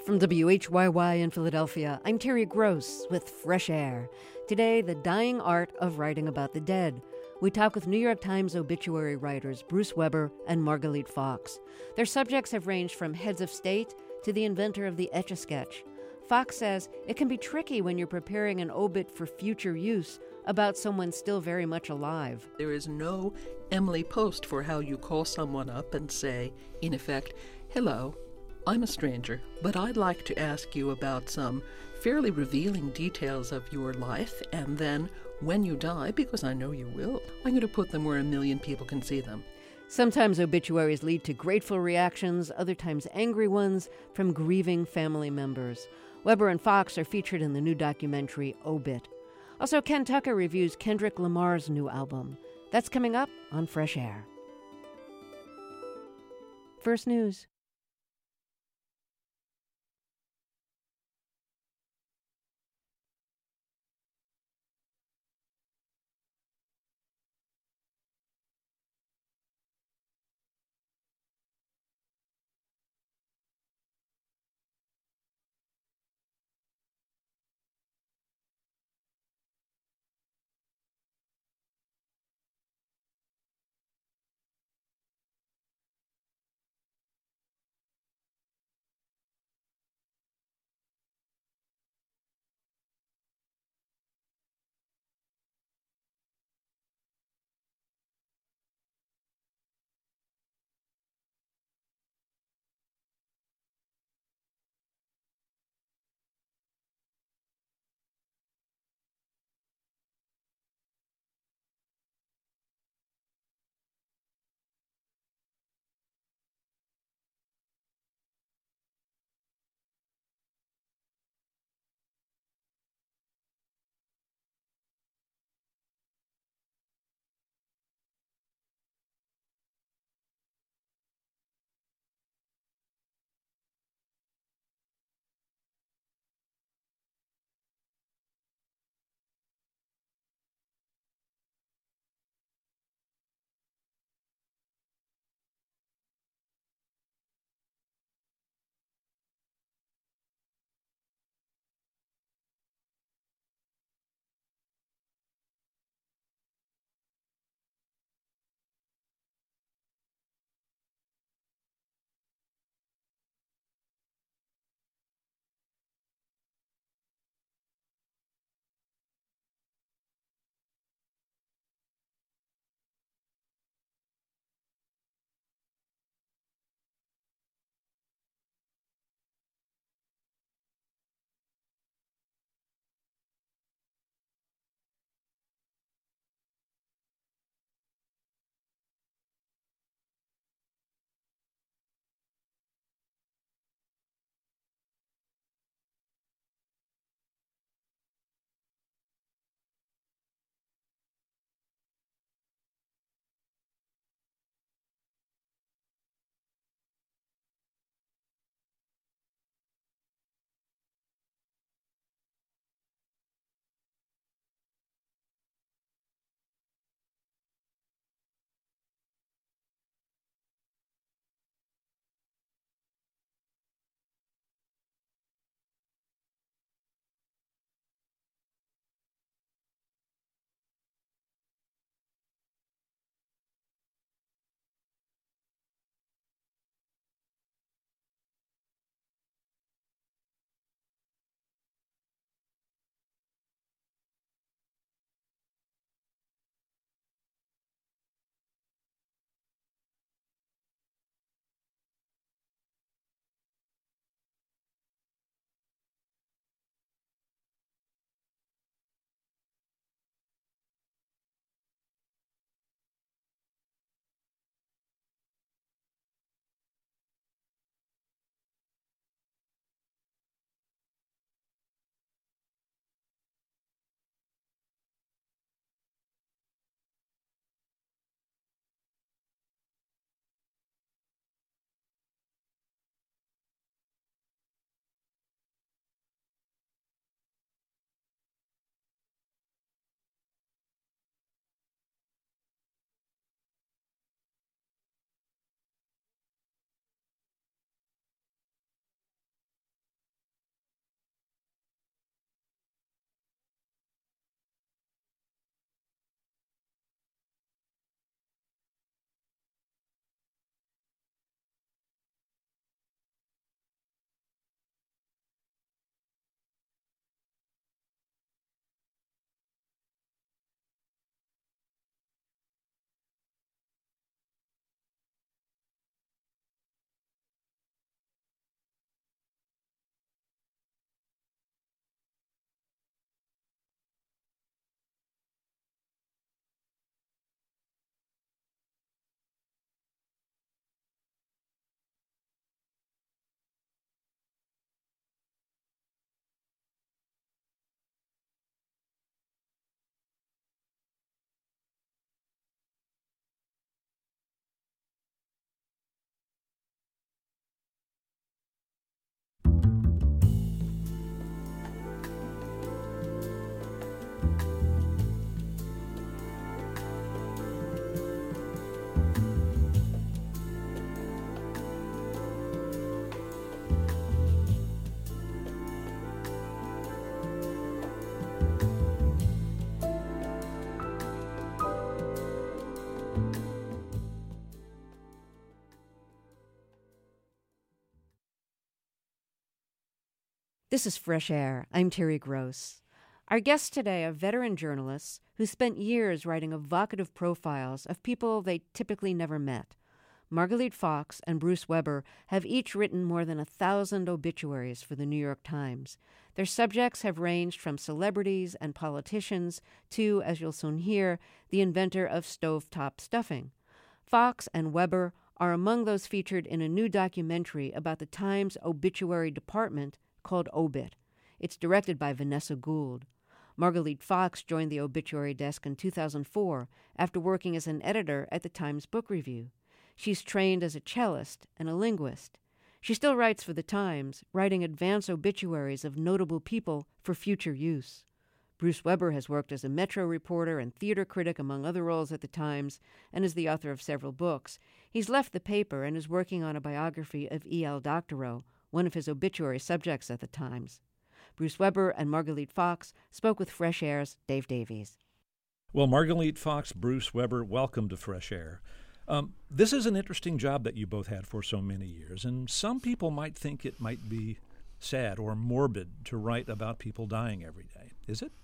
From WHYY in Philadelphia, I'm Terry Gross with Fresh Air. Today, the dying art of writing about the dead. We talk with New York Times obituary writers Bruce Weber and Margalit Fox. Their subjects have ranged from heads of state to the inventor of the Etch-a-Sketch. Fox says it can be tricky when you're preparing an obit for future use about someone still very much alive. There is no Emily Post for how you call someone up and say, in effect, hello, I'm a stranger, but I'd like to ask you about some fairly revealing details of your life, and then when you die, because I know you will, I'm going to put them where a million people can see them. Sometimes obituaries lead to grateful reactions, other times angry ones from grieving family members. Weber and Fox are featured in the new documentary Obit. Also, Ken Tucker reviews Kendrick Lamar's new album. That's coming up on Fresh Air. First News. This is Fresh Air. I'm Terry Gross. Our guests today are veteran journalists who spent years writing evocative profiles of people they typically never met. Margalit Fox and Bruce Weber have each written more than 1,000 obituaries for the New York Times. Their subjects have ranged from celebrities and politicians to, as you'll soon hear, the inventor of stovetop stuffing. Fox and Weber are among those featured in a new documentary about the Times obituary department called Obit. It's directed by Vanessa Gould. Margalit Fox joined the obituary desk in 2004 after working as an editor at the Times Book Review. She's trained as a cellist and a linguist. She still writes for the Times, writing advance obituaries of notable people for future use. Bruce Weber has worked as a Metro reporter and theater critic, among other roles at the Times, and is the author of several books. He's left the paper and is working on a biography of E.L. Doctorow, one of his obituary subjects at the Times. Bruce Weber and Margalit Fox spoke with Fresh Air's Dave Davies. Well, Margalit Fox, Bruce Weber, welcome to Fresh Air. This is an interesting job that you both had for so many years, and some people might think it might be sad or morbid to write about people dying every day. Is it?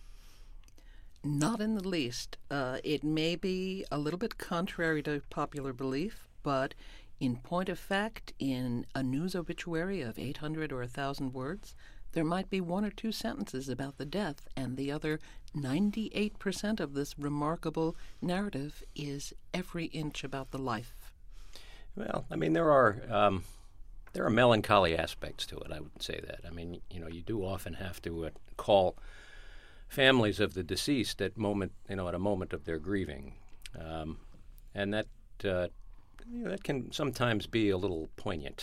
Not in the least. It may be a little bit contrary to popular belief, but in point of fact, in a news obituary of 800 or 1,000 words, there might be one or two sentences about the death, and the other 98% of this remarkable narrative is every inch about the life. Well, I mean, there are melancholy aspects to it. I would say that. I mean, you do often have to call families of the deceased at a moment of their grieving, and that that can sometimes be a little poignant.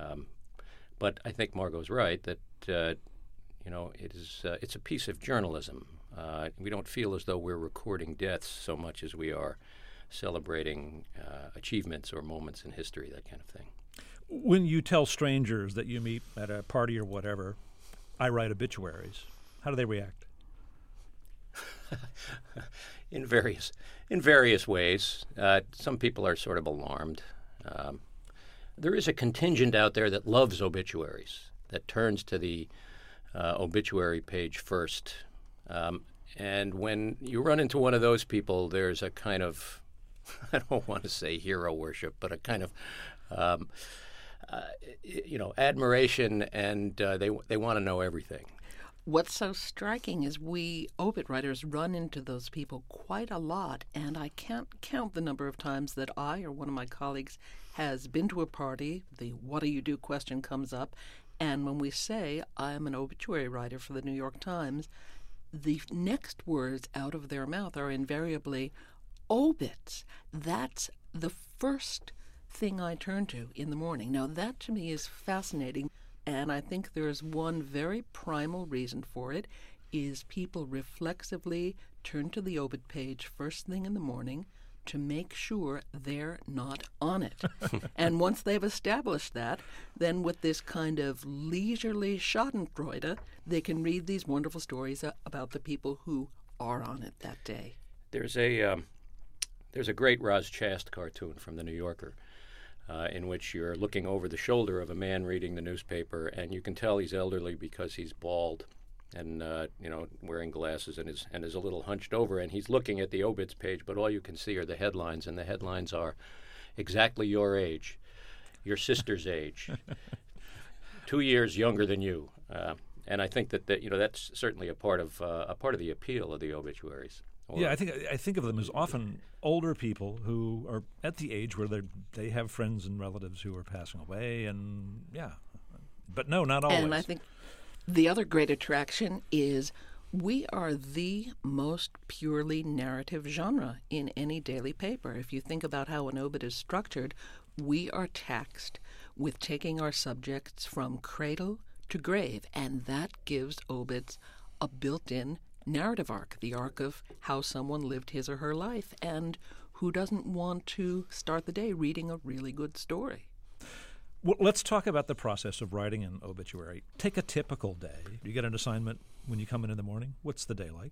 But I think Margot's right that it's a piece of journalism. We don't feel as though we're recording deaths so much as we are celebrating achievements or moments in history, that kind of thing. When you tell strangers that you meet at a party or whatever, I write obituaries, how do they react? In various ways. Some people are sort of alarmed. There is a contingent out there that loves obituaries, that turns to the obituary page first. And when you run into one of those people, there's a kind of, I don't want to say hero worship, but a kind of, admiration, and they want to know everything. What's so striking is we obit writers run into those people quite a lot, and I can't count the number of times that I or one of my colleagues has been to a party, the what do you do question comes up, and when we say, I'm an obituary writer for the New York Times, the next words out of their mouth are invariably obits. That's the first thing I turn to in the morning. Now, that to me is fascinating. And I think there's one very primal reason for it, is people reflexively turn to the obit page first thing in the morning to make sure they're not on it. And once they've established that, then with this kind of leisurely schadenfreude, they can read these wonderful stories about the people who are on it that day. There's a great Roz Chast cartoon from The New Yorker, in which you're looking over the shoulder of a man reading the newspaper, and you can tell he's elderly because he's bald and wearing glasses and is a little hunched over, and he's looking at the obits page, but all you can see are the headlines, and the headlines are exactly your age, your sister's age, 2 years younger than you, and I think that that's certainly a part of the appeal of the obituaries. Yeah, I think of them as often older people who are at the age where they have friends and relatives who are passing away, and but no, not always. And I think the other great attraction is we are the most purely narrative genre in any daily paper. If you think about how an obit is structured, we are taxed with taking our subjects from cradle to grave, and that gives obits a built-in narrative arc, the arc of how someone lived his or her life, and who doesn't want to start the day reading a really good story. Well, let's talk about the process of writing an obituary. Take a typical day. You get an assignment when you come in the morning. What's the day like?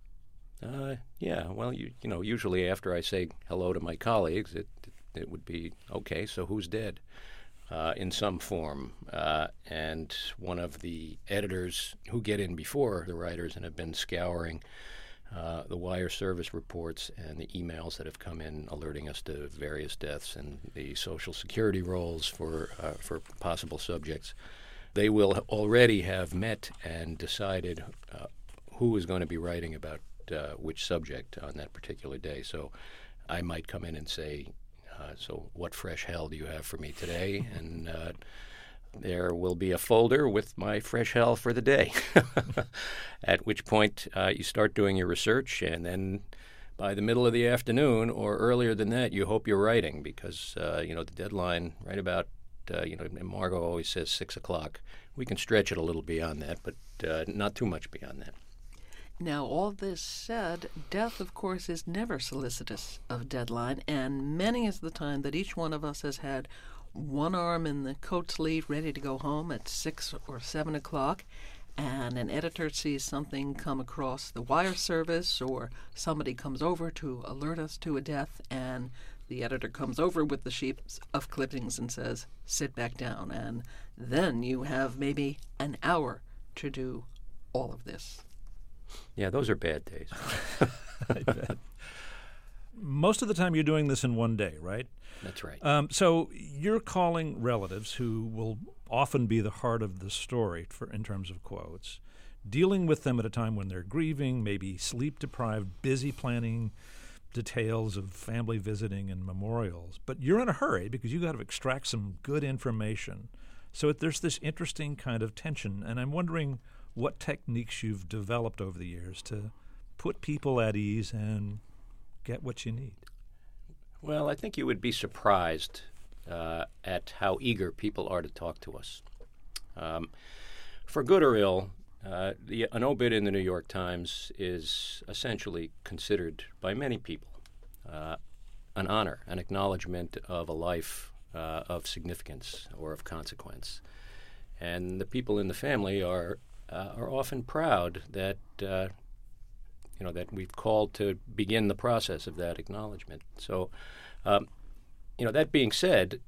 Well, usually after I say hello to my colleagues, it would be, okay, so who's dead? in some form. And one of the editors who get in before the writers and have been scouring the wire service reports and the emails that have come in alerting us to various deaths and the Social Security rolls for possible subjects, they will already have met and decided who is going to be writing about which subject on that particular day. So I might come in and say, so what fresh hell do you have for me today? And there will be a folder with my fresh hell for the day, at which point you start doing your research, and then by the middle of the afternoon or earlier than that, you hope you're writing because, the deadline right about, Margot always says 6 o'clock. We can stretch it a little beyond that, but not too much beyond that. Now, all this said, death, of course, is never solicitous of deadline, and many is the time that each one of us has had one arm in the coat sleeve ready to go home at 6 or 7 o'clock, and an editor sees something come across the wire service, or somebody comes over to alert us to a death, and the editor comes over with the sheets of clippings and says, sit back down, and then you have maybe an hour to do all of this. Yeah, those are bad days. I bet. Most of the time you're doing this in one day, right? That's right. So you're calling relatives who will often be the heart of the story in terms of quotes, dealing with them at a time when they're grieving, maybe sleep-deprived, busy planning details of family visiting and memorials. But you're in a hurry because you got to extract some good information. So there's this interesting kind of tension, and I'm wondering what techniques you've developed over the years to put people at ease and get what you need. Well, I think you would be surprised at how eager people are to talk to us. For good or ill, an obit in the New York Times is essentially considered by many people an honor, an acknowledgement of a life of significance or of consequence. And the people in the family are often proud that that we've called to begin the process of that acknowledgement. So, that being said,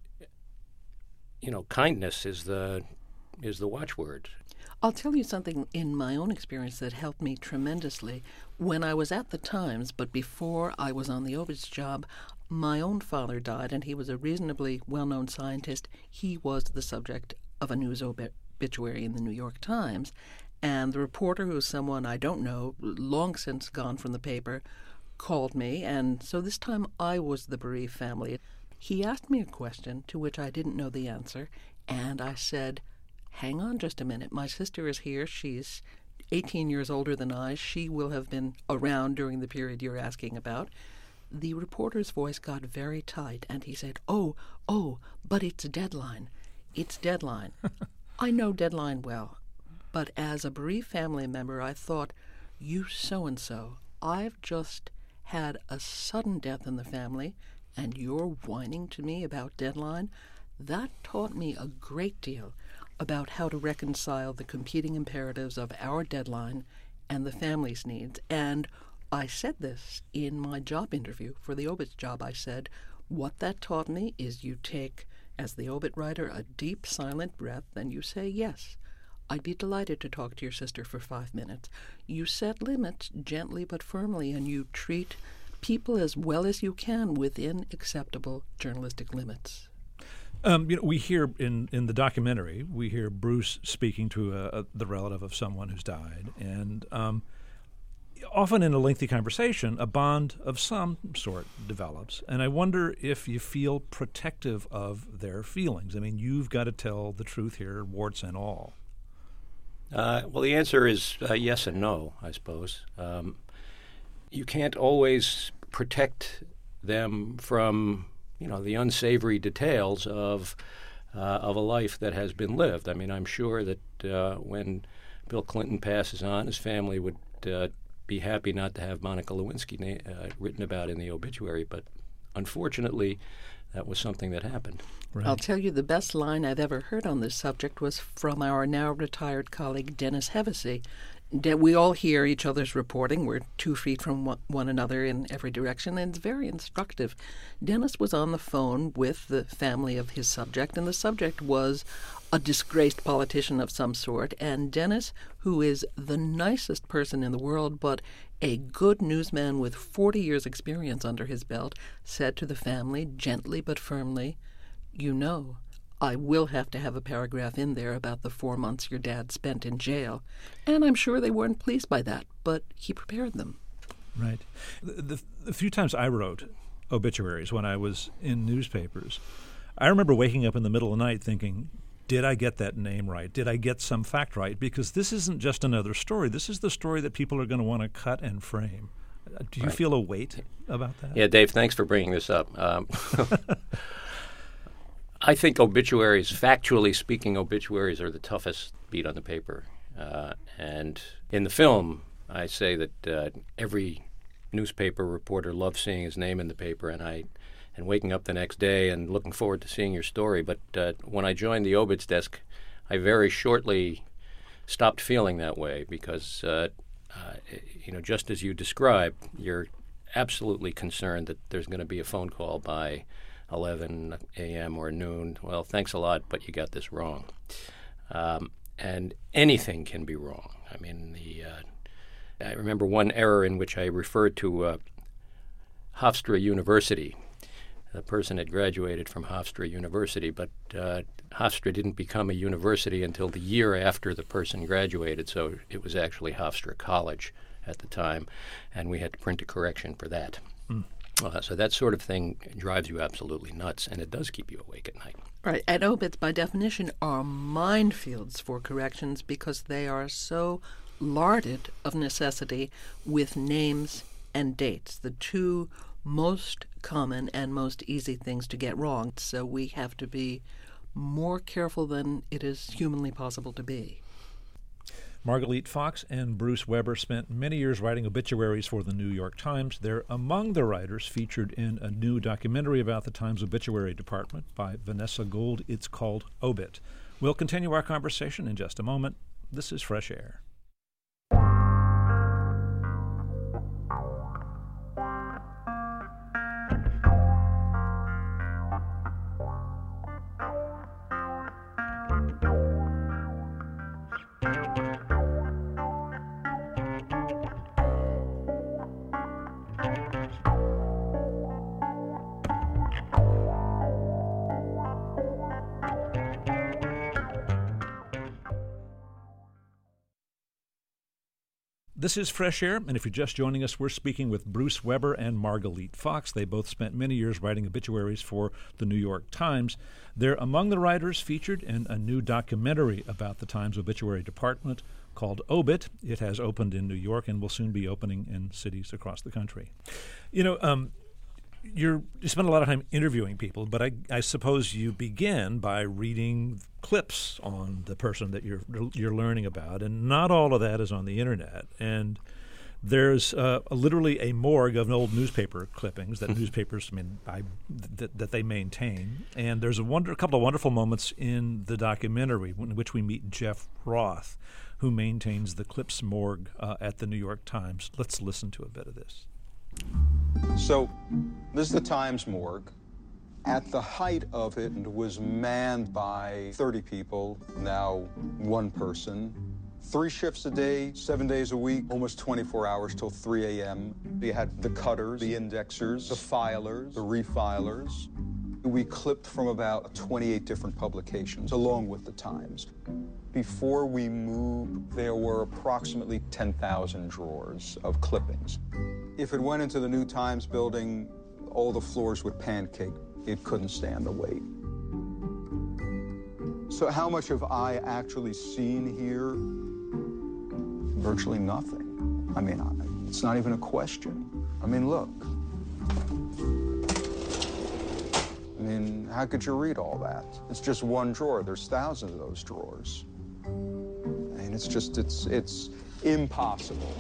kindness is the watchword. I'll tell you something in my own experience that helped me tremendously. When I was at the Times, but before I was on the obits job, my own father died, and he was a reasonably well-known scientist. He was the subject of a news obituary in the New York Times, and the reporter, who's someone I don't know, long since gone from the paper, called me, and so this time I was the bereaved family. He asked me a question to which I didn't know the answer, and I said, hang on just a minute. My sister is here. She's 18 years older than I. She will have been around during the period you're asking about. The reporter's voice got very tight, and he said, oh, but it's a deadline. It's deadline. I know deadline well, but as a bereaved family member, I thought, you so-and-so, I've just had a sudden death in the family, and you're whining to me about deadline? That taught me a great deal about how to reconcile the competing imperatives of our deadline and the family's needs. And I said this in my job interview for the obit job. I said, what that taught me is you take, as the obit writer, a deep, silent breath, and you say, yes, I'd be delighted to talk to your sister for 5 minutes. You set limits gently but firmly, and you treat people as well as you can within acceptable journalistic limits. We hear in the documentary, we hear Bruce speaking to the relative of someone who's died, and often in a lengthy conversation, a bond of some sort develops. And I wonder if you feel protective of their feelings. I mean, you've got to tell the truth here, warts and all. Well, the answer is yes and no, I suppose. You can't always protect them from the unsavory details of a life that has been lived. I mean, I'm sure that when Bill Clinton passes on, his family would be happy not to have Monica Lewinsky written about in the obituary, but unfortunately, that was something that happened. Right. I'll tell you the best line I've ever heard on this subject was from our now retired colleague Dennis Hevesy. we all hear each other's reporting. We're 2 feet from one another in every direction, and it's very instructive. Dennis was on the phone with the family of his subject, and the subject was a disgraced politician of some sort. And Dennis, who is the nicest person in the world, but a good newsman with 40 years' experience under his belt, said to the family, gently but firmly, "You know, I will have to have a paragraph in there about the 4 months your dad spent in jail." And I'm sure they weren't pleased by that, but he prepared them. Right. The few times I wrote obituaries when I was in newspapers, I remember waking up in the middle of the night thinking, did I get that name right? Did I get some fact right? Because this isn't just another story. This is the story that people are going to want to cut and frame. Do you feel a weight about that? Yeah, Dave, thanks for bringing this up. I think obituaries, factually speaking, obituaries are the toughest beat on the paper. And in the film, I say that every newspaper reporter loves seeing his name in the paper, and waking up the next day and looking forward to seeing your story. But when I joined the obits desk, I very shortly stopped feeling that way because, just as you described, you're absolutely concerned that there's going to be a phone call by 11 a.m. or noon. Well, thanks a lot, but you got this wrong. And anything can be wrong. I mean, I remember one error in which I referred to Hofstra University. The person had graduated from Hofstra University, but Hofstra didn't become a university until the year after the person graduated, so it was actually Hofstra College at the time, and we had to print a correction for that. So that sort of thing drives you absolutely nuts, and it does keep you awake at night. Right. And obits, by definition, are minefields for corrections because they are so larded of necessity with names and dates, the two most common and most easy things to get wrong. So we have to be more careful than it is humanly possible to be. Margalit Fox and Bruce Weber spent many years writing obituaries for the New York Times. They're among the writers featured in a new documentary about the Times obituary department by Vanessa Gould. It's called Obit. We'll continue our conversation in just a moment. This is Fresh Air. This is Fresh Air, and if you're just joining us, we're speaking with Bruce Weber and Margalit Fox. They both spent many years writing obituaries for the New York Times. They're among the writers featured in a new documentary about the Times obituary department called Obit. It has opened in New York and will soon be opening in cities across the country. You spend a lot of time interviewing people, but I suppose you begin by reading clips on the person that you're learning about, and not all of that is on the internet. And there's literally a morgue of old newspaper clippings that newspapers, that they maintain. And there's a couple of wonderful moments in the documentary in which we meet Jeff Roth, who maintains the Clips morgue at the New York Times. Let's listen to a bit of this. So, this is the Times morgue. At the height of it was manned by 30 people, now one person. 3 shifts a day, 7 days a week, almost 24 hours till 3 a.m. You had the cutters, the indexers, the filers, the refilers. We clipped from about 28 different publications, along with the Times. Before we moved, there were approximately 10,000 drawers of clippings. If it went into the new Times building, all the floors would pancake. It couldn't stand the weight. So how much have I actually seen here? Virtually nothing. I mean, it's not even a question. I mean, look. I mean, how could you read all that? It's just one drawer. There's thousands of those drawers. I mean, it's impossible.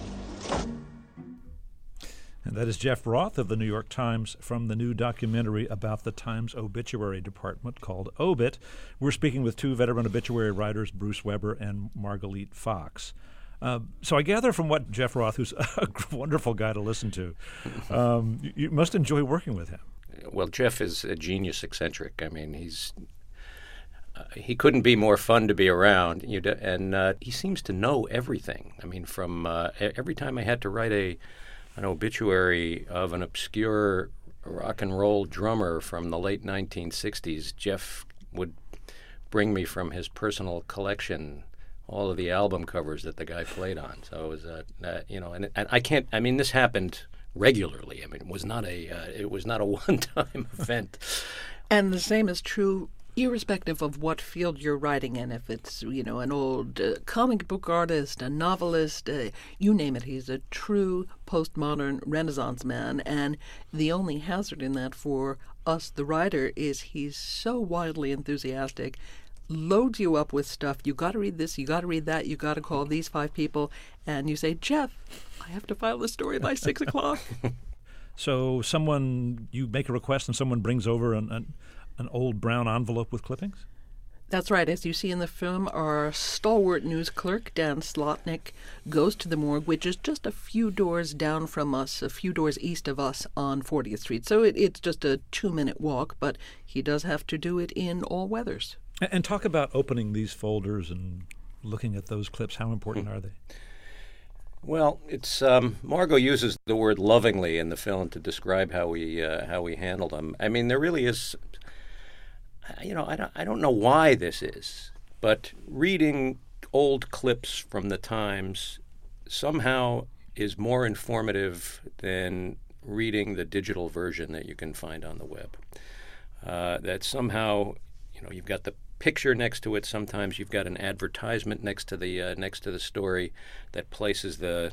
And that is Jeff Roth of the New York Times from the new documentary about the Times obituary department called Obit. We're speaking with 2 veteran obituary writers, Bruce Weber and Margalit Fox. So I gather from what Jeff Roth, who's a wonderful guy to listen to, you must enjoy working with him. Well, Jeff is a genius eccentric. I mean, he couldn't be more fun to be around, and he seems to know everything. I mean, from every time I had to write an obituary of an obscure rock and roll drummer from the late 1960s, Jeff would bring me from his personal collection all of the album covers that the guy played on. So it was, and I can't. I mean, this happened regularly. I mean, it was not a one-time event. And the same is true irrespective of what field you're writing in. If it's, an old comic book artist, a novelist, you name it, he's a true postmodern Renaissance man. And the only hazard in that for us, the writer, is he's so wildly enthusiastic, loads you up with stuff. You got to read this, you got to read that, you got to call these 5 people. And you say, Jeff, I have to file the story by 6 o'clock. So you make a request and someone brings over an old brown envelope with clippings? That's right. As you see in the film, our stalwart news clerk, Dan Slotnick, goes to the morgue, which is just a few doors down from us, a few doors east of us on 40th Street. So it's just a 2-minute walk, but he does have to do it in all weathers. And talk about opening these folders and looking at those clips. How important are they? Well, it's Margot uses the word lovingly in the film to describe how we handled them. I mean, there really is. I don't know why this is, but reading old clips from the Times somehow is more informative than reading the digital version that you can find on the web. That somehow, you've got the picture next to it. Sometimes you've got an advertisement next to the story that places the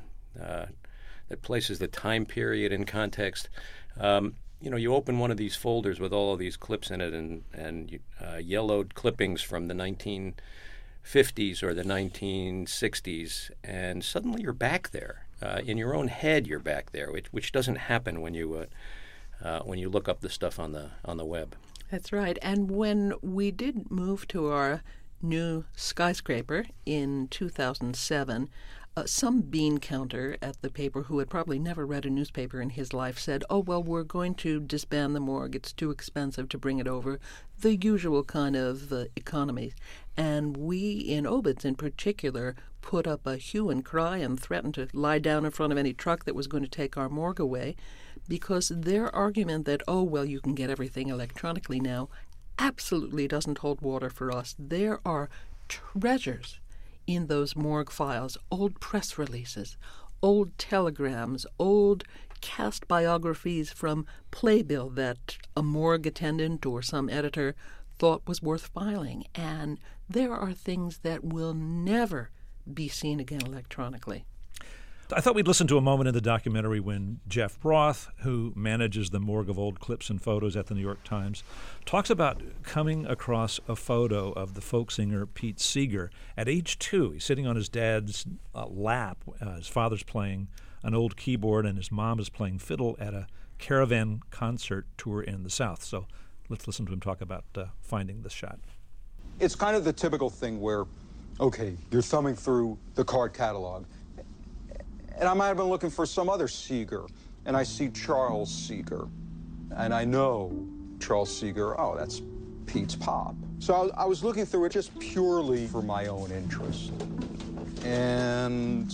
time period in context. You open one of these folders with all of these clips in it and yellowed clippings from the 1950s or the 1960s, and suddenly you're back there. In your own head, you're back there, which doesn't happen when you look up the stuff on the web. That's right. And when we did move to our new skyscraper in 2007, some bean counter at the paper, who had probably never read a newspaper in his life, said, "Oh, well, we're going to disband the morgue. It's too expensive to bring it over." The usual kind of economies. And we, in Obits in particular, put up a hue and cry and threatened to lie down in front of any truck that was going to take our morgue away, because their argument that, oh, well, you can get everything electronically now, absolutely doesn't hold water for us. There are treasures in those morgue files, old press releases, old telegrams, old cast biographies from Playbill that a morgue attendant or some editor thought was worth filing. And there are things that will never be seen again electronically. I thought we'd listen to a moment in the documentary when Jeff Roth, who manages the morgue of old clips and photos at the New York Times, talks about coming across a photo of the folk singer Pete Seeger. At age 2, he's sitting on his dad's lap. His father's playing an old keyboard and his mom is playing fiddle at a caravan concert tour in the South. So let's listen to him talk about finding this shot. It's kind of the typical thing where, okay, you're thumbing through the card catalog, and I might have been looking for some other Seeger, and I see Charles Seeger. And I know Charles Seeger, oh, that's Pete's pop. So I was looking through it just purely for my own interest. And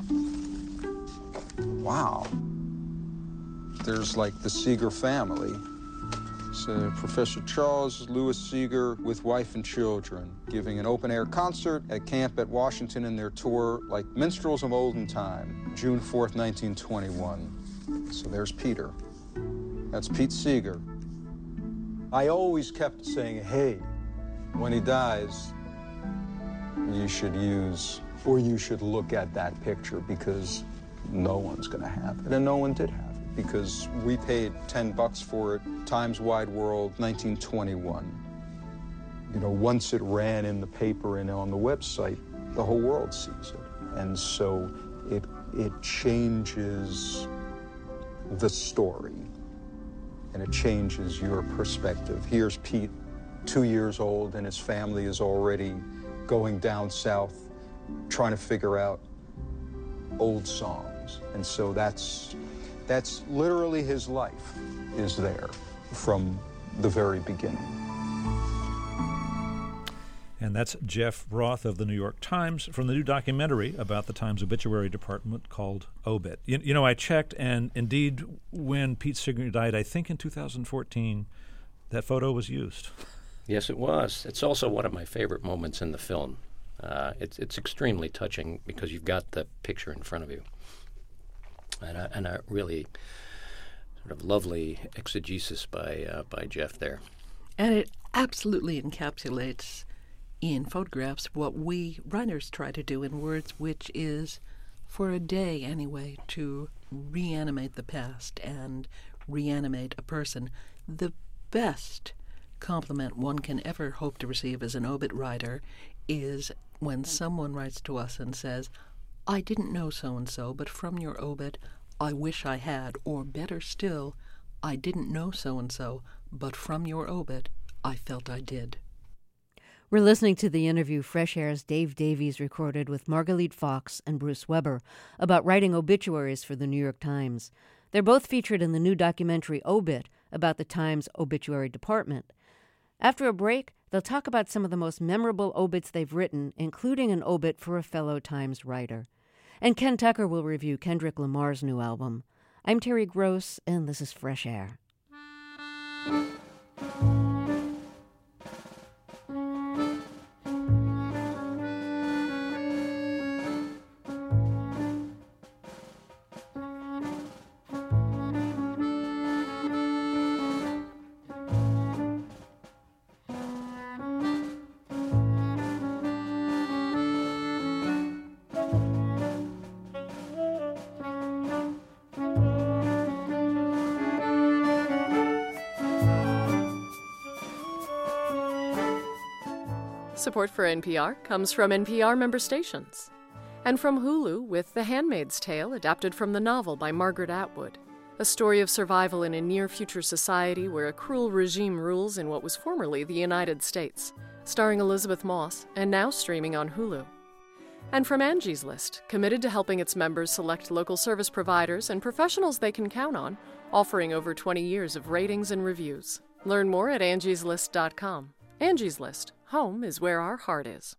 wow, there's like the Seeger family. So Professor Charles Lewis Seeger with wife and children giving an open-air concert at camp at Washington in their tour like minstrels of olden time, June 4th, 1921. So there's Peter. That's Pete Seeger. I always kept saying, hey, when he dies, you should use, or you should look at that picture because no one's going to have it. And no one did have it because we paid $10 for it, Times Wide World, 1921. You know, once it ran in the paper and on the website, the whole world sees it. And so it changes the story and it changes your perspective. Here's Pete, 2 years old, and his family is already going down south, trying to figure out old songs. And so that's literally his life is there from the very beginning. And that's Jeff Roth of the New York Times from the new documentary about the Times obituary department called Obit. You know, I checked, and indeed, when Pete Seeger died, I think in 2014, that photo was used. Yes, it was. It's also one of my favorite moments in the film. It's extremely touching because you've got the picture in front of you. And a really sort of lovely exegesis by Jeff there. And it absolutely encapsulates in photographs what we writers try to do in words, which is, for a day anyway, to reanimate the past and reanimate a person. The best compliment one can ever hope to receive as an obit writer is when someone writes to us and says, I didn't know so-and-so, but from your obit, I wish I had. Or better still, I didn't know so-and-so, but from your obit, I felt I did. We're listening to the interview Fresh Air's Dave Davies recorded with Margalit Fox and Bruce Weber about writing obituaries for the New York Times. They're both featured in the new documentary Obit about the Times obituary department. After a break, they'll talk about some of the most memorable obits they've written, including an obit for a fellow Times writer. And Ken Tucker will review Kendrick Lamar's new album. I'm Terry Gross, and this is Fresh Air. Support for NPR comes from NPR member stations and from Hulu with The Handmaid's Tale, adapted from the novel by Margaret Atwood, a story of survival in a near-future society where a cruel regime rules in what was formerly the United States, starring Elizabeth Moss and now streaming on Hulu. And from Angie's List, committed to helping its members select local service providers and professionals they can count on, offering over 20 years of ratings and reviews. Learn more at angieslist.com. Angie's List. Home is where our heart is.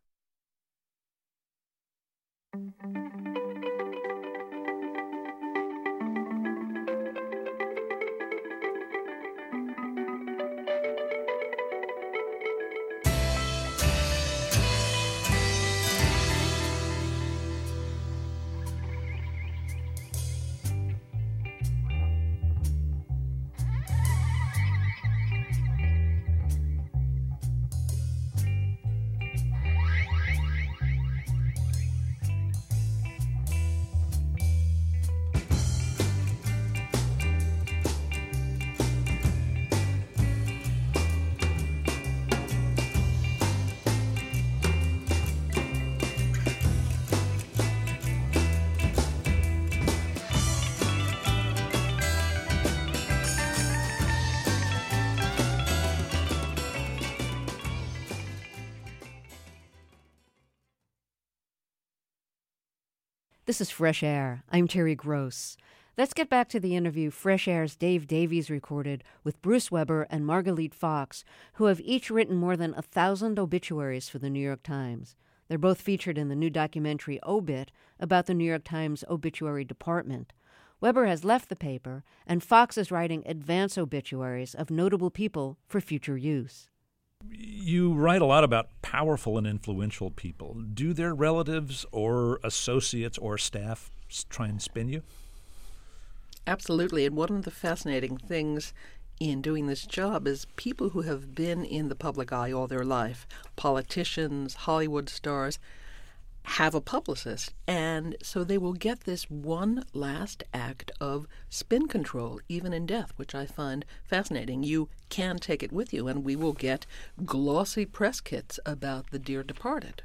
This is Fresh Air. I'm Terry Gross. Let's get back to the interview Fresh Air's Dave Davies recorded with Bruce Weber and Margalit Fox, who have each written more than 1,000 obituaries for the New York Times. They're both featured in the new documentary Obit about the New York Times obituary department. Weber has left the paper, and Fox is writing advance obituaries of notable people for future use. You write a lot about powerful and influential people. Do their relatives or associates or staff try and spin you? Absolutely. And one of the fascinating things in doing this job is people who have been in the public eye all their life, politicians, Hollywood stars, have a publicist. And so they will get this one last act of spin control, even in death, which I find fascinating. You can take it with you, and we will get glossy press kits about the dear departed.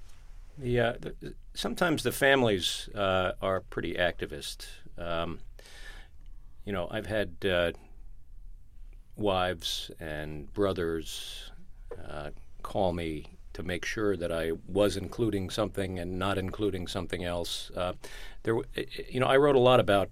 Sometimes the families are pretty activist. I've had wives and brothers call me to make sure that I was including something and not including something else. I wrote a lot about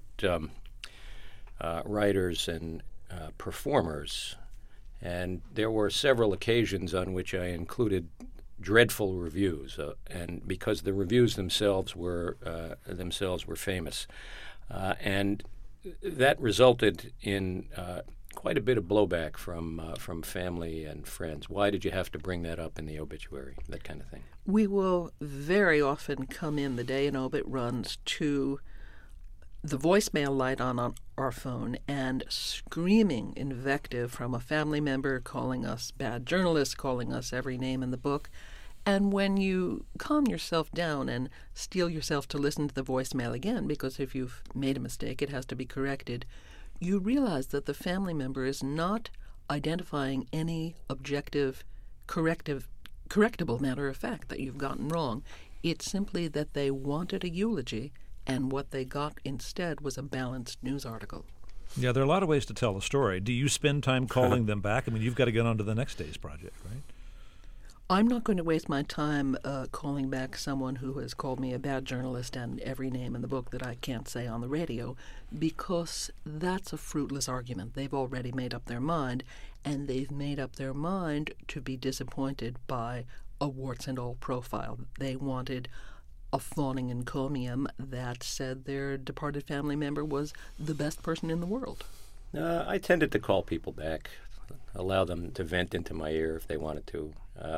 writers and performers, and there were several occasions on which I included dreadful reviews, and because the reviews themselves were famous, and that resulted in quite a bit of blowback from family and friends. Why did you have to bring that up in the obituary? That kind of thing. We will very often come in the day an obit runs to the voicemail light on our phone and screaming invective from a family member, calling us bad journalists, calling us every name in the book. And when you calm yourself down and steel yourself to listen to the voicemail again, because if you've made a mistake, it has to be corrected, you realize that the family member is not identifying any objective, correctable matter of fact that you've gotten wrong. It's simply that they wanted a eulogy, and what they got instead was a balanced news article. Yeah, there are a lot of ways to tell a story. Do you spend time calling them back? I mean, you've got to get on to the next day's project, right? I'm not going to waste my time calling back someone who has called me a bad journalist and every name in the book that I can't say on the radio, because that's a fruitless argument. They've already made up their mind, and they've made up their mind to be disappointed by a warts and all profile. They wanted a fawning encomium that said their departed family member was the best person in the world. I tended to call people back, allow them to vent into my ear if they wanted to.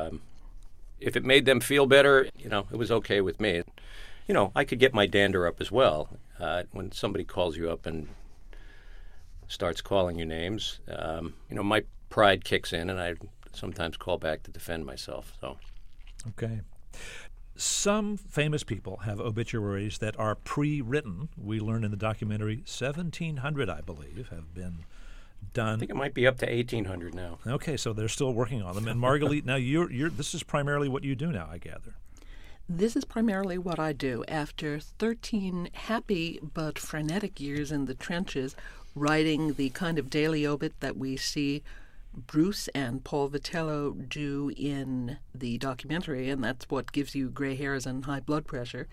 If it made them feel better, it was okay with me. I could get my dander up as well. When somebody calls you up and starts calling you names, my pride kicks in, and I sometimes call back to defend myself. So, okay. Some famous people have obituaries that are pre-written. We learn in the documentary 1,700, I believe, have been done. I think it might be up to 1,800 now. Okay, so they're still working on them. And Margalit, now this is primarily what you do now, I gather. This is primarily what I do. After 13 happy but frenetic years in the trenches, writing the kind of daily obit that we see Bruce and Paul Vitello do in the documentary, and that's what gives you gray hairs and high blood pressure,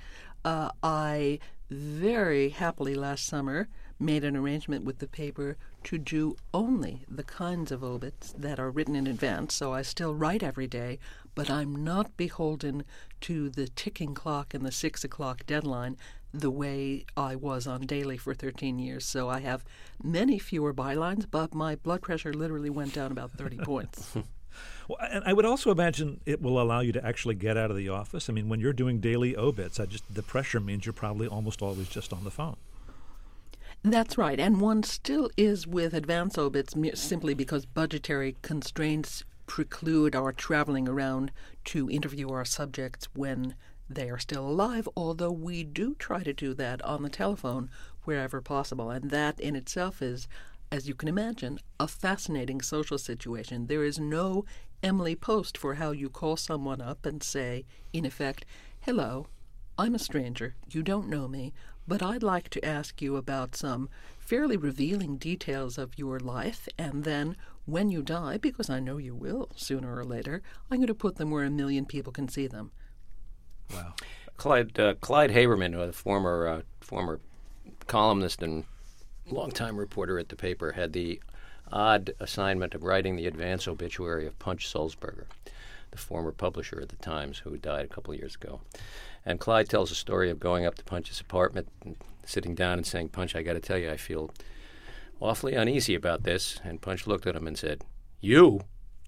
I very happily last summer made an arrangement with the paper to do only the kinds of obits that are written in advance. So I still write every day, but I'm not beholden to the ticking clock and the 6 o'clock deadline the way I was on Daily for 13 years. So I have many fewer bylines, but my blood pressure literally went down about 30 points. Well, and I would also imagine it will allow you to actually get out of the office. I mean, when you're doing daily obits, the pressure means you're probably almost always just on the phone. That's right, and one still is with advance obits simply because budgetary constraints preclude our traveling around to interview our subjects when they are still alive, although we do try to do that on the telephone wherever possible. And that in itself is, as you can imagine, a fascinating social situation. There is no Emily Post for how you call someone up and say, in effect, hello, I'm a stranger, you don't know me, but I'd like to ask you about some fairly revealing details of your life, and then when you die, because I know you will sooner or later, I'm going to put them where 1 million people can see them. Wow. Clyde Haberman, a former columnist and longtime reporter at the paper, had the odd assignment of writing the advance obituary of Punch Sulzberger, the former publisher at the Times, who died a couple of years ago. And Clyde tells a story of going up to Punch's apartment and sitting down and saying, "Punch, I got to tell you, I feel awfully uneasy about this." And Punch looked at him and said, "You?"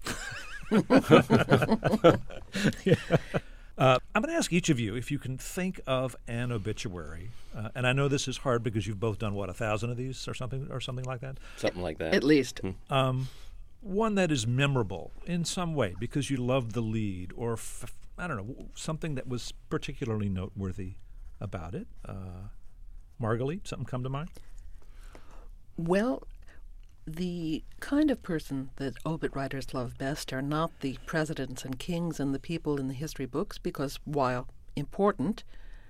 Yeah. I'm going to ask each of you if you can think of an obituary, and I know this is hard because you've both done 1,000 of these or something like that. Something like that. At least. One that is memorable in some way because you loved the lead, or I don't know, something that was particularly noteworthy about it. Margalit, something come to mind? Well, the kind of person that obit writers love best are not the presidents and kings and the people in the history books, because while important,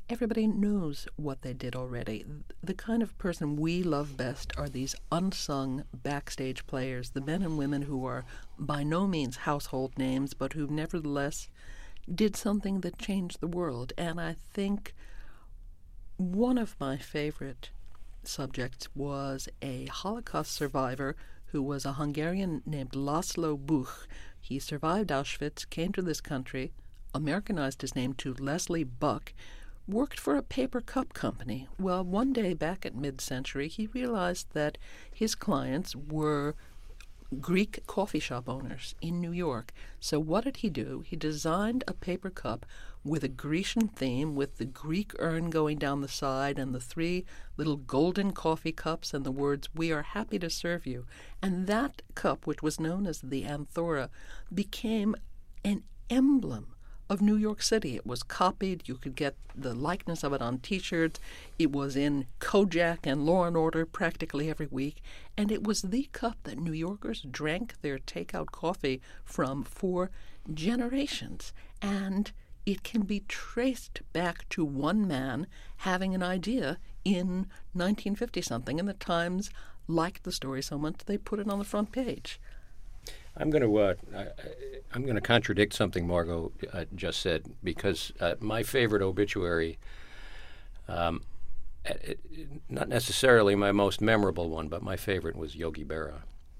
everybody knows what they did already. The kind of person we love best are these unsung backstage players, the men and women who are by no means household names, but who nevertheless did something that changed the world. And I think one of my favorite subjects was a Holocaust survivor who was a Hungarian named Laszlo Buch. He survived Auschwitz, came to this country, Americanized his name to Leslie Buck, worked for a paper cup company. Well, one day back at mid-century, he realized that his clients were Greek coffee shop owners in New York. So what did he do? He designed a paper cup with a Grecian theme, with the Greek urn going down the side and the 3 little golden coffee cups and the words, "We are happy to serve you." And that cup, which was known as the Amphora, became an emblem of New York City. It was copied. You could get the likeness of it on T-shirts. It was in Kojak and Law and Order practically every week. And it was the cup that New Yorkers drank their takeout coffee from for generations. And it can be traced back to one man having an idea in 1950-something, and the Times liked the story so much they put it on the front page. I'm going to contradict something Margot just said, because my favorite obituary, not necessarily my most memorable one, but my favorite was Yogi Berra.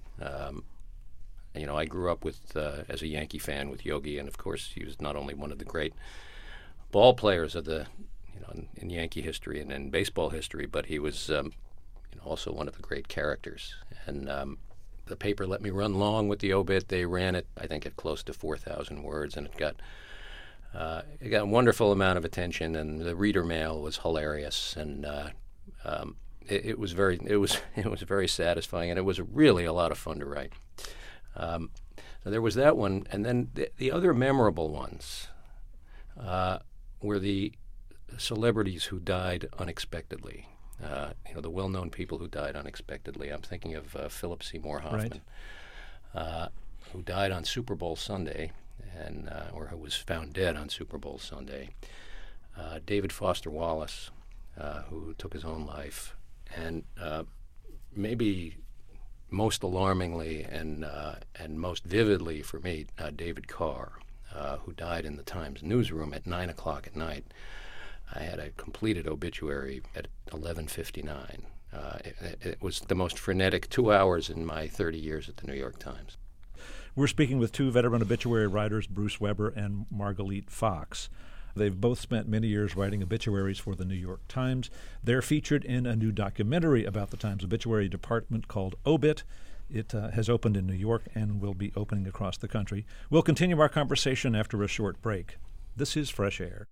I grew up with as a Yankee fan with Yogi, and of course he was not only one of the great ball players of the in Yankee history and in baseball history, but he was also one of the great characters. And the paper let me run long with the obit. They ran it, I think, at close to 4,000 words, and it got a wonderful amount of attention. And the reader mail was hilarious, and it was very satisfying, and it was really a lot of fun to write. So there was that one, and then the other memorable ones were the celebrities who died unexpectedly. The well-known people who died unexpectedly. I'm thinking of Philip Seymour Hoffman, who died on Super Bowl Sunday, or who was found dead on Super Bowl Sunday. David Foster Wallace, who took his own life, and maybe most alarmingly and most vividly for me, David Carr, who died in the Times newsroom at 9 o'clock at night. I had a completed obituary at 11:59. It was the most frenetic 2 hours in my 30 years at the New York Times. We're speaking with 2 veteran obituary writers, Bruce Weber and Margalit Fox. They've both spent many years writing obituaries for the New York Times. They're featured in a new documentary about the Times obituary department called Obit. It has opened in New York and will be opening across the country. We'll continue our conversation after a short break. This is Fresh Air.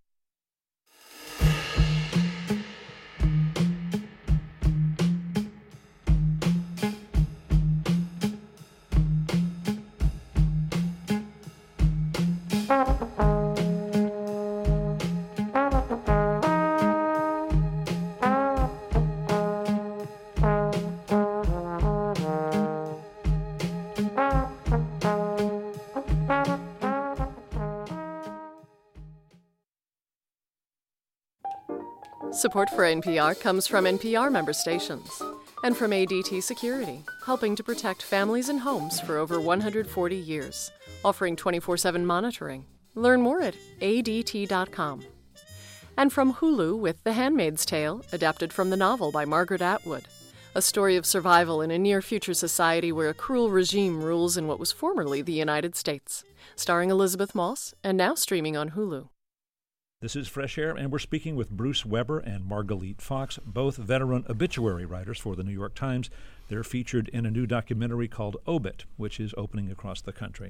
Support for NPR comes from NPR member stations and from ADT Security, helping to protect families and homes for over 140 years, offering 24/7 monitoring. Learn more at ADT.com. And from Hulu with The Handmaid's Tale, adapted from the novel by Margaret Atwood, a story of survival in a near-future society where a cruel regime rules in what was formerly the United States, starring Elizabeth Moss and now streaming on Hulu. This is Fresh Air, and we're speaking with Bruce Weber and Margalit Fox, both veteran obituary writers for the New York Times. They're featured in a new documentary called Obit, which is opening across the country.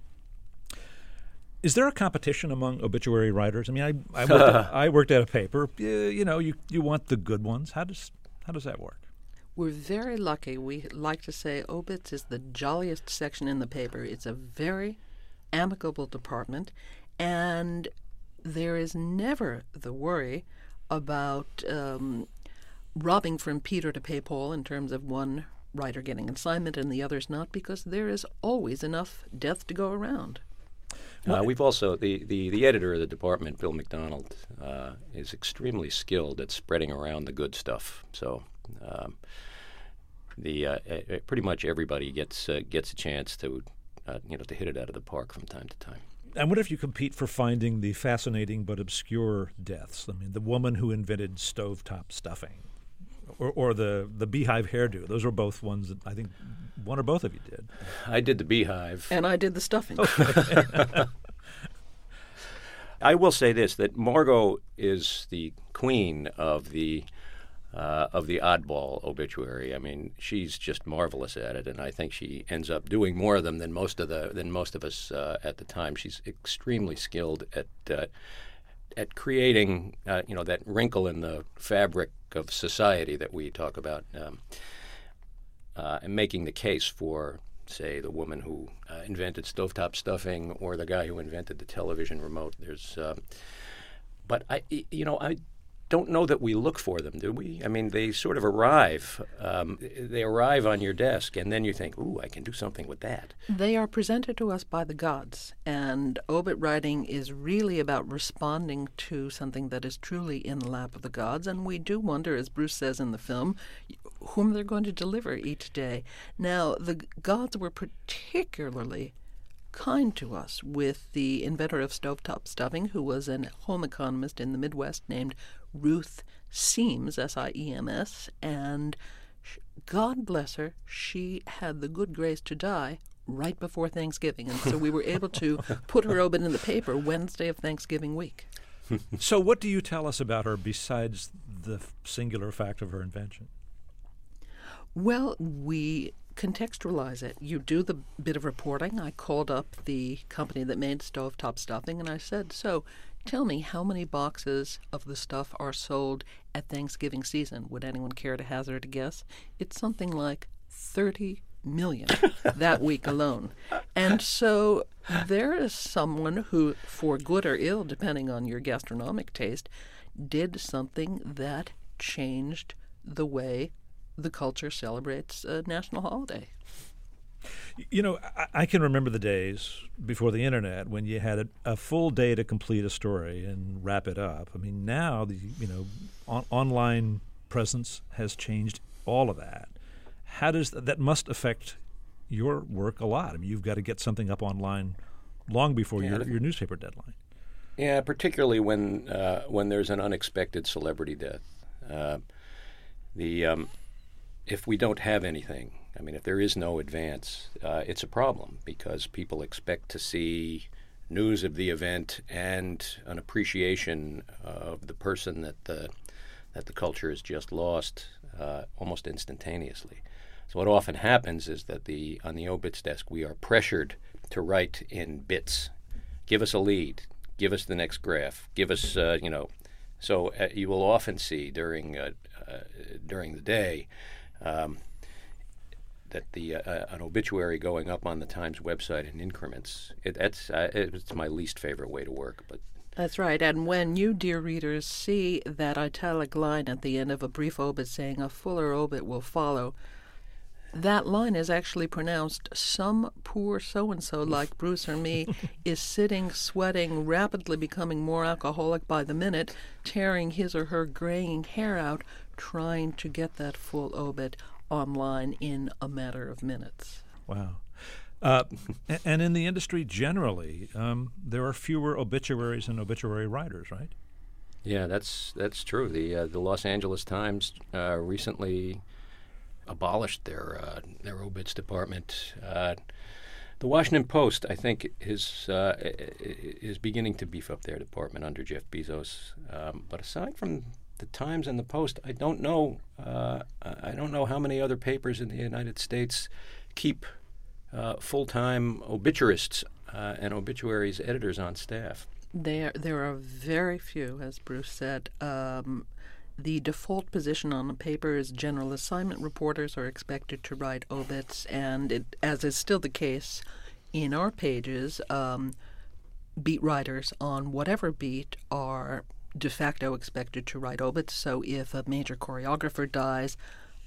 Is there a competition among obituary writers? I mean, I worked at a paper. You want the good ones. How does that work? We're very lucky. We like to say Obits is the jolliest section in the paper. It's a very amicable department, and there is never the worry about robbing from Peter to pay Paul in terms of one writer getting an assignment and the others not, because there is always enough death to go around. We've also, the editor of the department, Bill McDonald, is extremely skilled at spreading around the good stuff. So pretty much everybody gets a chance to to hit it out of the park from time to time. And what if you compete for finding the fascinating but obscure deaths? I mean, the woman who invented stovetop stuffing, or the beehive hairdo. Those were both ones that I think one or both of you did. I did the beehive. And I did the stuffing. I will say this, that Margot is the queen of the oddball obituary. I mean, she's just marvelous at it, and I think she ends up doing more of them than most of us at the time. She's extremely skilled at creating that wrinkle in the fabric of society that we talk about, and making the case for, say, the woman who invented stovetop stuffing or the guy who invented the television remote. But I don't know that we look for them, do we? I mean, they sort of arrive. They arrive on your desk, and then you think, ooh, I can do something with that. They are presented to us by the gods, and obit writing is really about responding to something that is truly in the lap of the gods, and we do wonder, as Bruce says in the film, whom they're going to deliver each day. Now, the gods were particularly kind to us with the inventor of stovetop stuffing, who was a home economist in the Midwest named Ruth Siems, S-I-E-M-S, and God bless her, she had the good grace to die right before Thanksgiving, and so we were able to put her obit in the paper Wednesday of Thanksgiving week. So what do you tell us about her besides the singular fact of her invention? Well, we contextualize it. You do the bit of reporting. I called up the company that made stovetop stuffing, and I said, so tell me, how many boxes of the stuff are sold at Thanksgiving season? Would anyone care to hazard a guess? It's something like 30 million that week alone. And so there is someone who, for good or ill, depending on your gastronomic taste, did something that changed the way the culture celebrates a national holiday. You know, I can remember the days before the internet when you had a full day to complete a story and wrap it up. I mean, now the online presence has changed all of that. How does that must affect your work a lot? I mean, you've got to get something up online long before your newspaper deadline. Yeah, particularly when there's an unexpected celebrity death. If we don't have anything, I mean, if there is no advance, it's a problem because people expect to see news of the event and an appreciation of the person that the culture has just lost almost instantaneously. So what often happens is that on the obits desk, we are pressured to write in bits. Give us a lead. Give us the next graph. Give us, So you will often see during the day that an obituary going up on the Times website in increments. It's my least favorite way to work, but. That's right. And when you, dear readers, see that italic line at the end of a brief obit saying a fuller obit will follow, that line is actually pronounced, some poor so-and-so like Bruce or me is sitting, sweating, rapidly becoming more alcoholic by the minute, tearing his or her graying hair out, trying to get that full obit online in a matter of minutes. Wow. And in the industry generally, there are fewer obituaries and obituary writers, right? Yeah, that's true. The Los Angeles Times recently abolished their obits department. The Washington Post, I think, is beginning to beef up their department under Jeff Bezos. But aside from the Times and the Post, I don't know how many other papers in the United States keep full-time obituarists and obituaries editors on staff. There are very few, as Bruce said. The default position on the paper is general assignment reporters are expected to write obits, and as is still the case in our pages, beat writers on whatever beat are de facto expected to write obits. So if a major choreographer dies,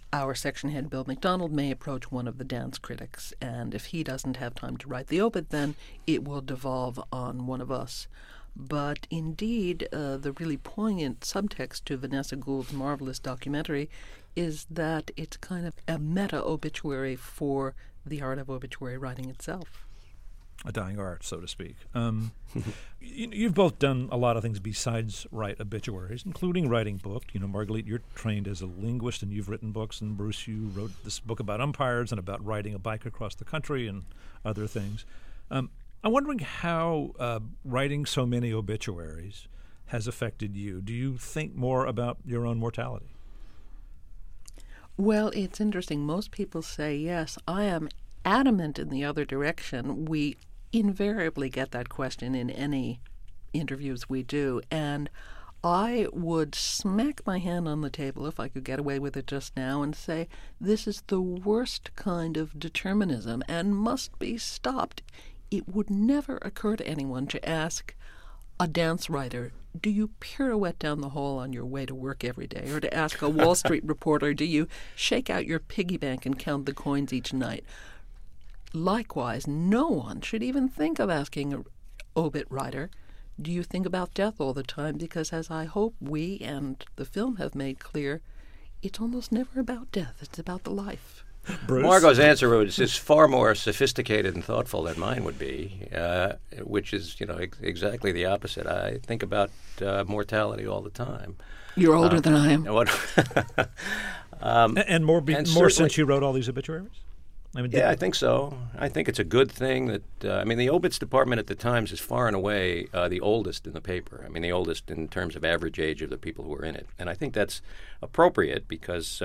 our section head, Bill McDonald, may approach one of the dance critics, and if he doesn't have time to write the obit, then it will devolve on one of us. But indeed, the really poignant subtext to Vanessa Gould's marvelous documentary is that it's kind of a meta-obituary for the art of obituary writing itself. A dying art, so to speak. You've both done a lot of things besides write obituaries, including writing books. Marguerite, you're trained as a linguist and you've written books, and Bruce, you wrote this book about umpires and about riding a bike across the country and other things. I'm wondering how writing so many obituaries has affected you. Do you think more about your own mortality? Well, it's interesting. Most people say yes. I am adamant in the other direction. We invariably get that question in any interviews we do, and I would smack my hand on the table if I could get away with it just now and say this is the worst kind of determinism and must be stopped. It would never occur to anyone to ask a dance writer, do you pirouette down the hall on your way to work every day? Or to ask a Wall Street reporter, do you shake out your piggy bank and count the coins each night? Likewise, no one should even think of asking an obit writer, do you think about death all the time? Because as I hope we and the film have made clear, it's almost never about death. It's about the life. Bruce? Margot's answer is far more sophisticated and thoughtful than mine would be, which is, exactly the opposite. I think about mortality all the time. You're older than I am. And more since you wrote all these obituaries? I think so. I think it's a good thing that, the obits department at the Times is far and away the oldest in the paper. The oldest in terms of average age of the people who are in it. And I think that's appropriate because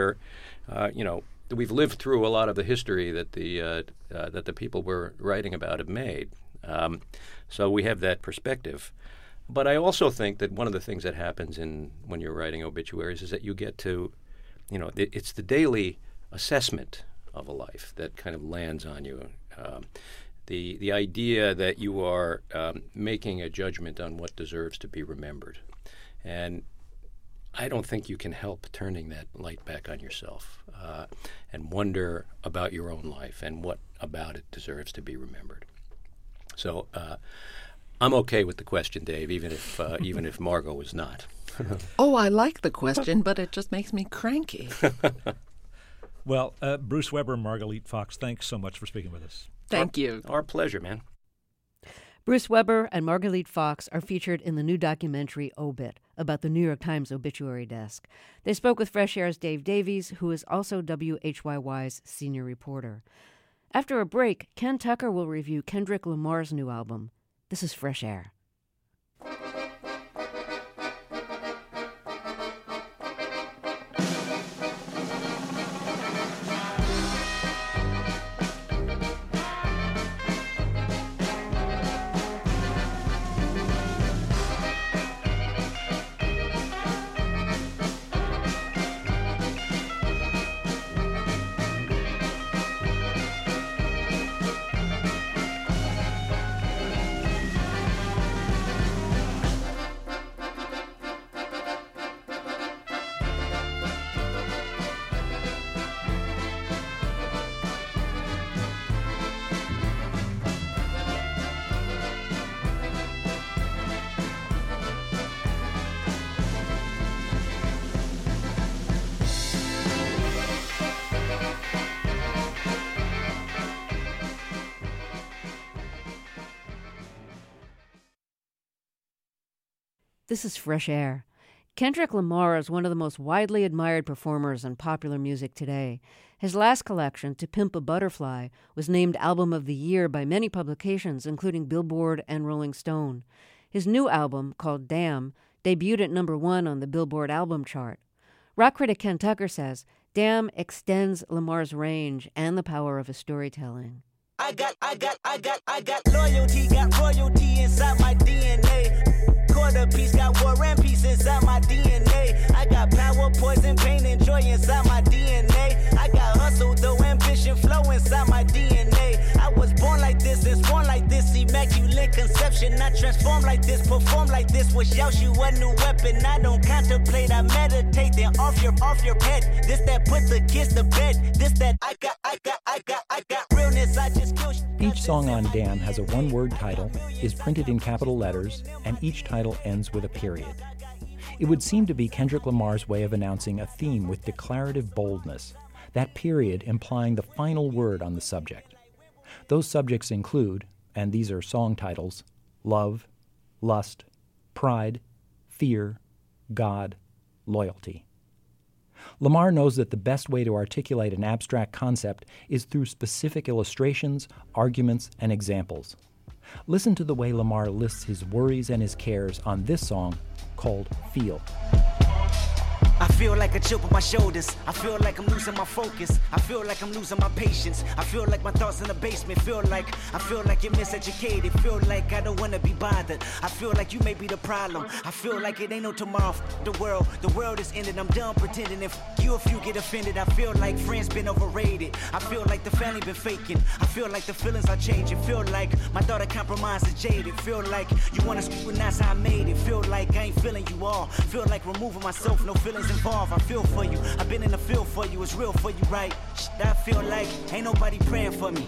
we've lived through a lot of the history that the people we're writing about have made. So we have that perspective. But I also think that one of the things that happens when you're writing obituaries is that you get to, it's the daily assessment of a life that kind of lands on you. The idea that you are making a judgment on what deserves to be remembered. And I don't think you can help turning that light back on yourself and wonder about your own life and what about it deserves to be remembered. So I'm okay with the question, Dave, even if Margot was not. Oh, I like the question, but it just makes me cranky. Well, Bruce Weber, Marguerite Fox, thanks so much for speaking with us. Thank you. Our pleasure, man. Bruce Weber and Marguerite Fox are featured in the new documentary Obit about the New York Times obituary desk. They spoke with Fresh Air's Dave Davies, who is also WHYY's senior reporter. After a break, Ken Tucker will review Kendrick Lamar's new album. This is Fresh Air. This is Fresh Air. Kendrick Lamar is one of the most widely admired performers in popular music today. His last collection, To Pimp a Butterfly, was named Album of the Year by many publications, including Billboard and Rolling Stone. His new album, called Damn, debuted at #1 on the Billboard album chart. Rock critic Ken Tucker says, Damn extends Lamar's range and the power of his storytelling. I got loyalty, got royalty inside my DNA. Quarter piece, got war and peace inside my DNA. I got power, poison, pain, and joy inside my DNA. I got hustle, though, ambition, flow inside my DNA. I was born like this and born like this, immaculate conception. I transform like this, perform like this. Wish out you a new weapon. I don't contemplate, I meditate. Then off your head. This that put the kids to bed. This that I got realness. I just kill. Each song on Damn has a one-word title, is printed in capital letters, and each title ends with a period. It would seem to be Kendrick Lamar's way of announcing a theme with declarative boldness, that period implying the final word on the subject. Those subjects include, and these are song titles, love, lust, pride, fear, God, loyalty. Lamar knows that the best way to articulate an abstract concept is through specific illustrations, arguments, and examples. Listen to the way Lamar lists his worries and his cares on this song called Feel. I feel like a chip on my shoulders. I feel like I'm losing my focus. I feel like I'm losing my patience. I feel like my thoughts in the basement. I feel like you're miseducated. Feel like I don't wanna be bothered. I feel like you may be the problem. I feel like it ain't no tomorrow. The world is ended. I'm done pretending. If you get offended, I feel like friends been overrated. I feel like the family been faking. I feel like the feelings are changing. Feel like my daughter compromised and jaded. Feel like you wanna scrutinize how I made it. Feel like I ain't feeling you all. Feel like removing myself. No feelings involved. I feel for you. I've been in the field for you. It's real for you, right? I feel like ain't nobody praying for me.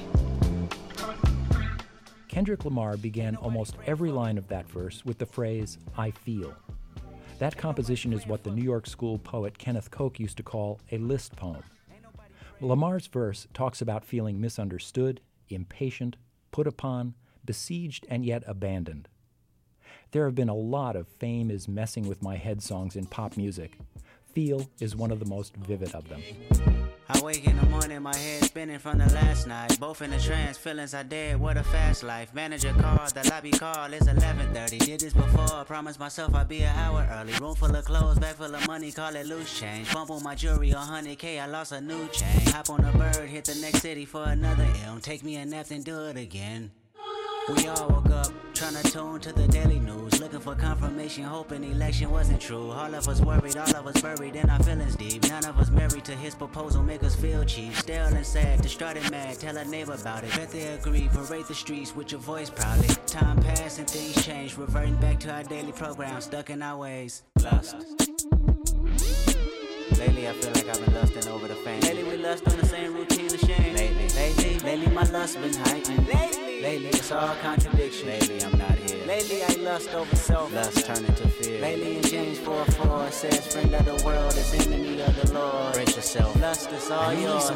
Kendrick Lamar began almost every line of that verse with the phrase, I feel. That composition is what the New York School poet Kenneth Koch used to call a list poem. Lamar's verse talks about feeling misunderstood, impatient, put upon, besieged, and yet abandoned. There have been a lot of Fame is Messing with My Head songs in pop music. Feel is one of the most vivid of them. I wake in the morning, my head spinning from the last night. Both in a trance, feelings are dead, what a fast life. Manager called, the lobby call, it's 11:30. Did this before, promised myself I'd be an hour early. Room full of clothes, bag full of money, call it loose change. Bump on my jewelry, 100K, I lost a new chain. Hop on a bird, hit the next city for another M. Take me a nap, then do it again. We all woke up, trying to tune to the daily news, looking for confirmation, hoping election wasn't true. All of us worried, all of us buried in our feelings deep. None of us married to his proposal, make us feel cheap. Stale and sad, distraught and mad, tell a neighbor about it. Bet they agree, parade the streets with your voice proudly. Time passed and things changed, reverting back to our daily program, stuck in our ways. Lust. Lately I feel like I've been lusting over the fame. Lately we lust on the same routine of shame. Lately my lust been heightened. Lately it's all contradiction. Lately I'm not here. Lately I lust over self. Lust turning to fear. Lately in James 4:4 says, friend of the world is enemy of the Lord. Brace yourself. Lust is all yours.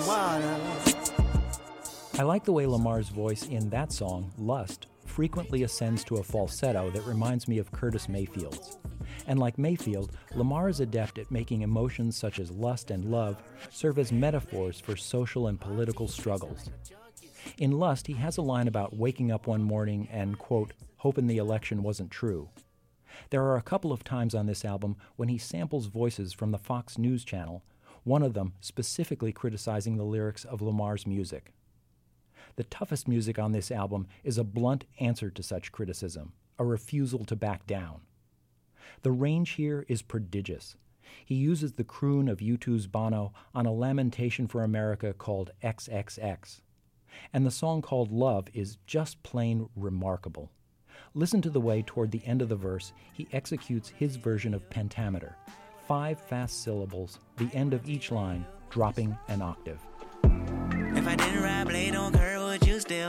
I like the way Lamar's voice in that song, Lust, frequently ascends to a falsetto that reminds me of Curtis Mayfield's. And like Mayfield, Lamar is adept at making emotions such as lust and love serve as metaphors for social and political struggles. In Lust, he has a line about waking up one morning and, quote, hoping the election wasn't true. There are a couple of times on this album when he samples voices from the Fox News channel, one of them specifically criticizing the lyrics of Lamar's music. The toughest music on this album is a blunt answer to such criticism, a refusal to back down. The range here is prodigious. He uses the croon of U2's Bono on a lamentation for America called XXX. And the song called Love is just plain remarkable. Listen to the way toward the end of the verse he executes his version of pentameter. 5 fast syllables, the end of each line dropping an octave. If I didn't ride blade on curve, would you still?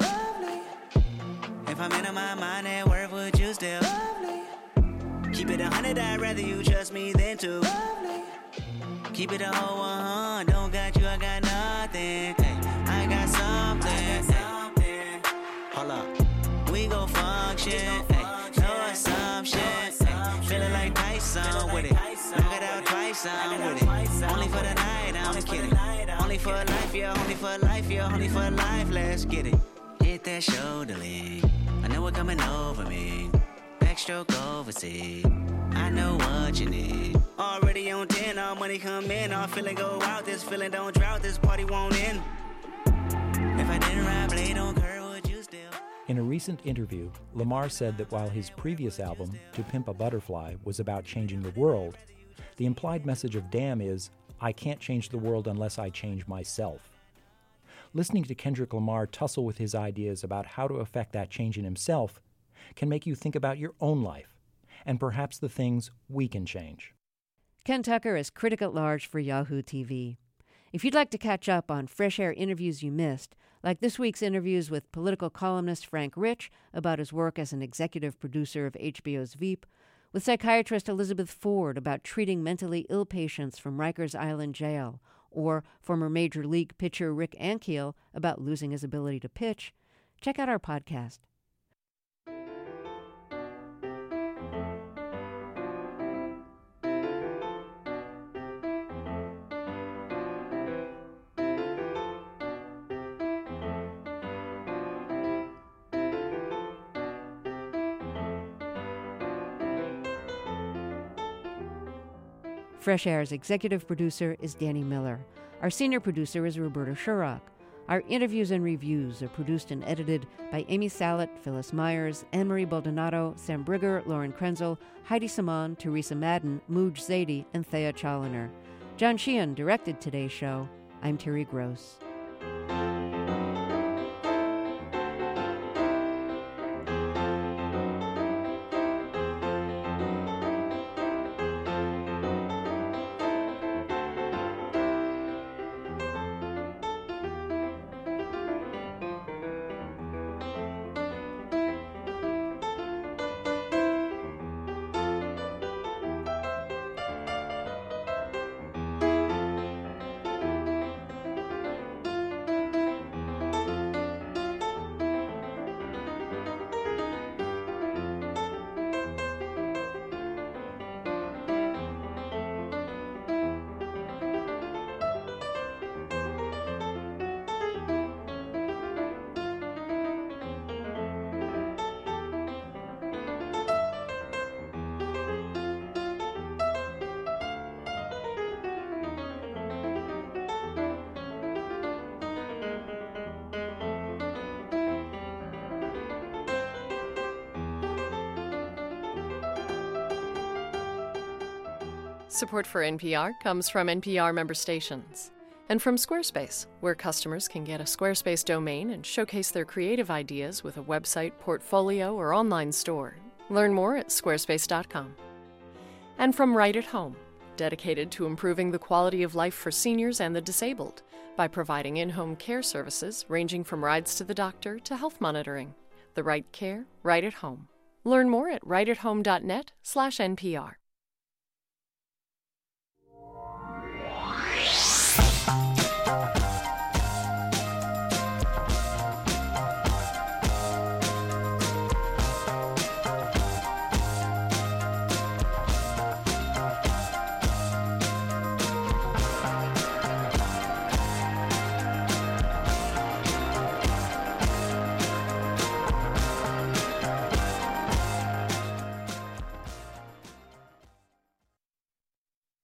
If I'm in my mind at work, would you still? Keep it 100, I'd rather you trust me than to. Keep it a whole 100, don't got you, I got nothing. Hey, I got something. Hey. Hold up, we gon' function. Hey, no assumption. Hey, feeling like Tyson with it. Knock it out twice, I'm with it. Only for the night, I'm kidding. Only for life, yeah, only for life, yeah, only for life, let's get it. Hit that shoulder lean, I know what coming over me. Backstroke overseas, I know what you need. Already on 10, all money come in, all feeling go out. This feeling don't drought, this party won't end. If I didn't ride blade on curve, would you still? In a recent interview, Lamar said that while his previous album, To Pimp a Butterfly, was about changing the world, the implied message of Damn is, I can't change the world unless I change myself. Listening to Kendrick Lamar tussle with his ideas about how to effect that change in himself can make you think about your own life and perhaps the things we can change. Ken Tucker is critic at large for Yahoo TV. If you'd like to catch up on Fresh Air interviews you missed, like this week's interviews with political columnist Frank Rich about his work as an executive producer of HBO's Veep, with psychiatrist Elizabeth Ford about treating mentally ill patients from Rikers Island Jail, or former Major League pitcher Rick Ankiel about losing his ability to pitch, check out our podcast. Fresh Air's executive producer is Danny Miller. Our senior producer is Roberta Shurrock. Our interviews and reviews are produced and edited by Amy Salet, Phyllis Myers, Anne-Marie Baldonado, Sam Brigger, Lauren Krenzel, Heidi Saman, Teresa Madden, Mooj Zadie, and Thea Challoner. John Sheehan directed today's show. I'm Terry Gross. Support for NPR comes from NPR member stations and from Squarespace, where customers can get a Squarespace domain and showcase their creative ideas with a website, portfolio, or online store. Learn more at squarespace.com. And from Right at Home, dedicated to improving the quality of life for seniors and the disabled by providing in-home care services ranging from rides to the doctor to health monitoring. The right care, right at home. Learn more at rightathome.net/NPR.